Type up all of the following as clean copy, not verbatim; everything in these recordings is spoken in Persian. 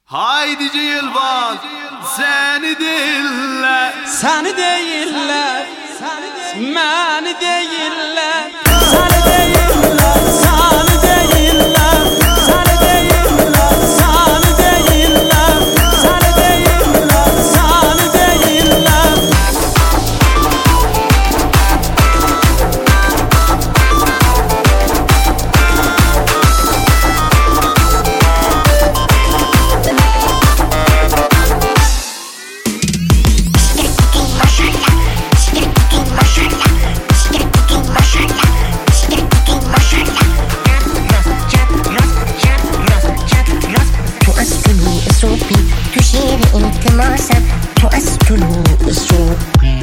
Haydi Yılmaz, seni değiller. Seni değiller, məni değiller. Seni değiller, seni değiller. Seni değiller, seni değiller. Seni değiller, seni değiller. تشير التماسا تؤسل الصوفي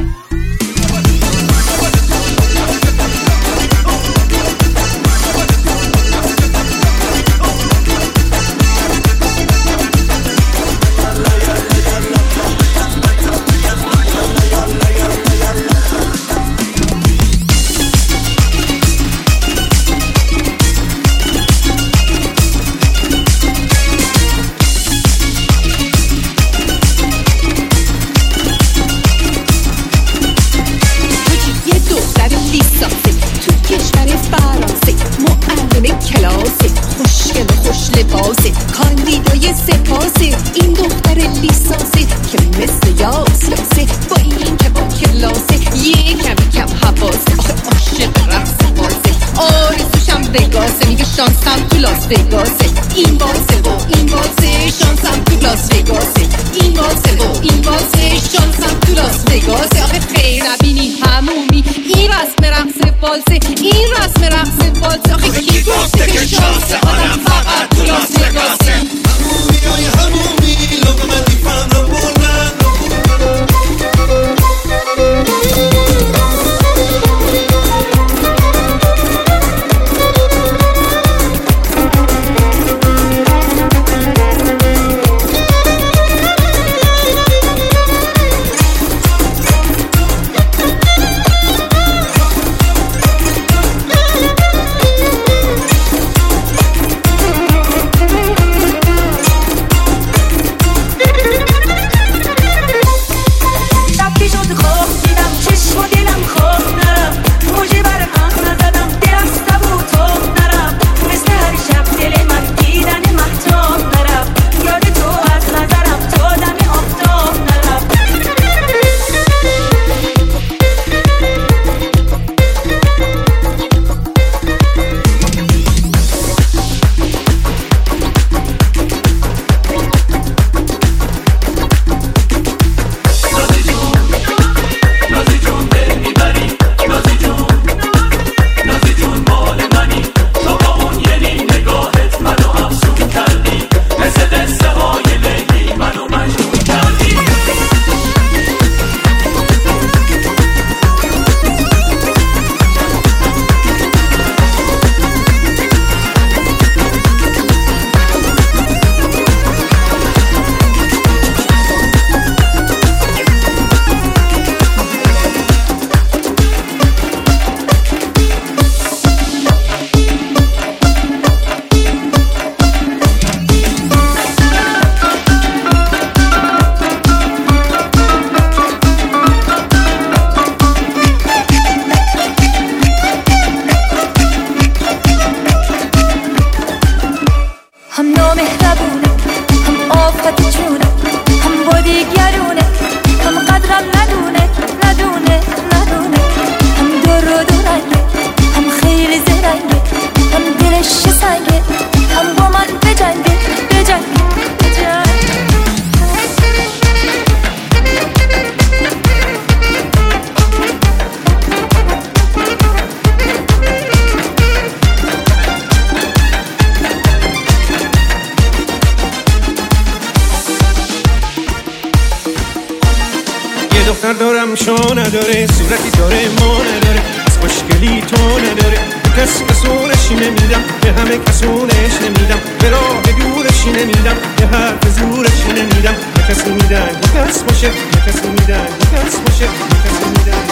کاندیدای سپاسه این دختر لیسانسه که مثل یاسلاسه با این که با کلاسه یه کمی کم حواسه آخه عاشق رقص بازه آرزوشم بگاسه میگه شانسم تو لاس وگاسه این بازه و این بازه شانسم تو لاس وگاسه این بازه و این بازه شانسم تو لاس وگاسه آخه خیر نبینی همومی این رسم رقص بالسه این رسم رقص بالسه آخه کی گفته که شانسه آدم فقط تو لاس وگاسه همومی همومی لقمه دیفن رو بردن دختر دارم شو نداره صورتی داره ما نداره از خوشگلی تو نداره به کسی کسونش نمیدم به همه کسونش نمیدم به راه دورش نمیدم به حرف زورش نمیدم به کسی میدن به کس باشه به کسی میدن به کس باشه به کسی میدن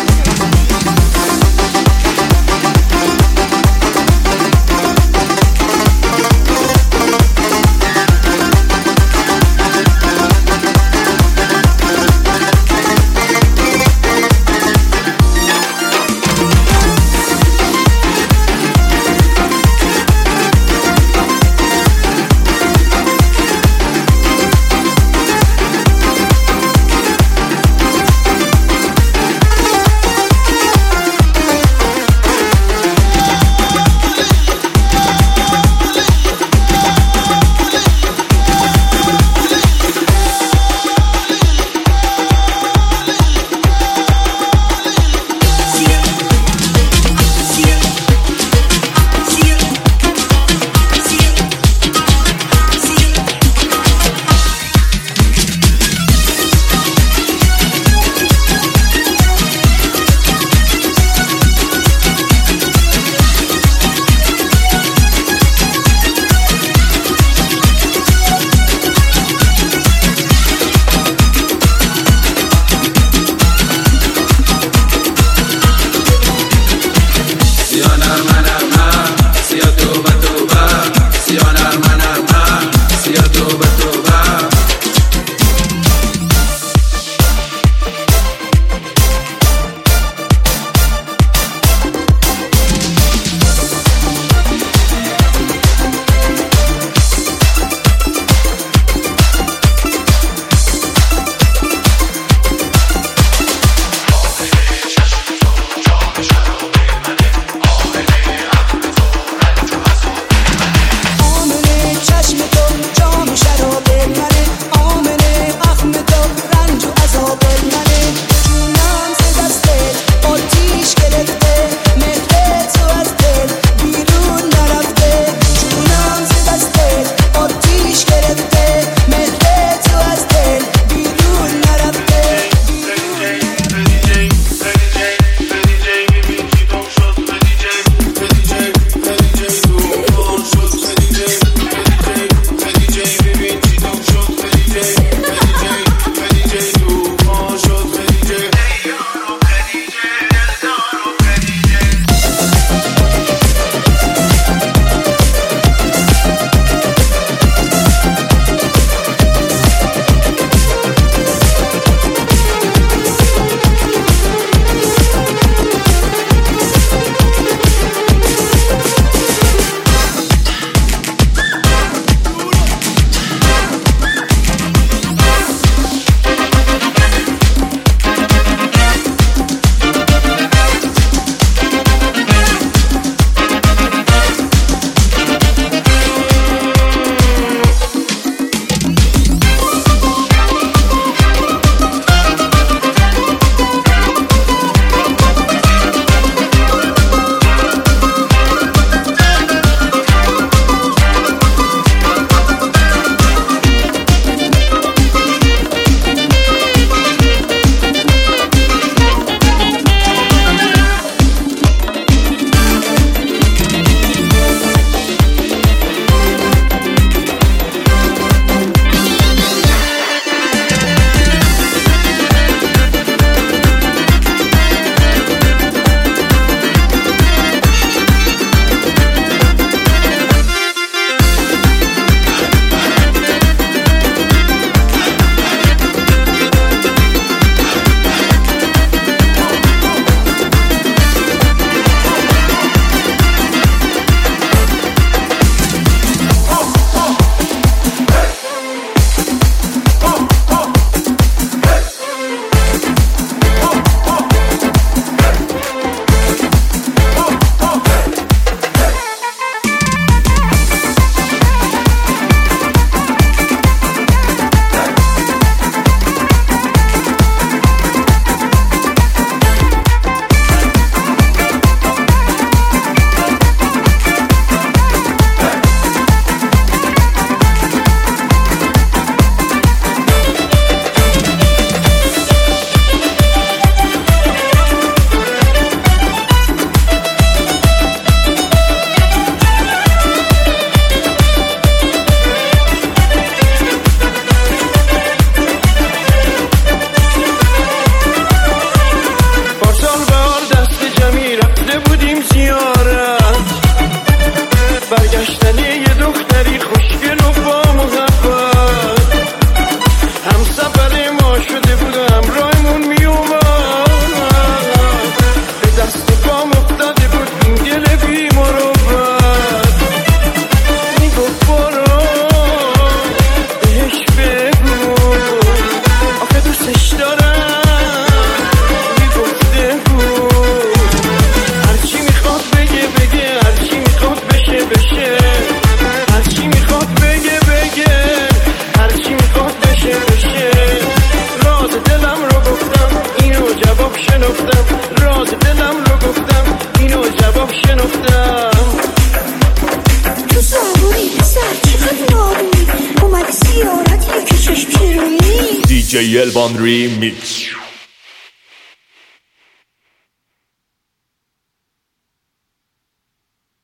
DJ Elvan Remix.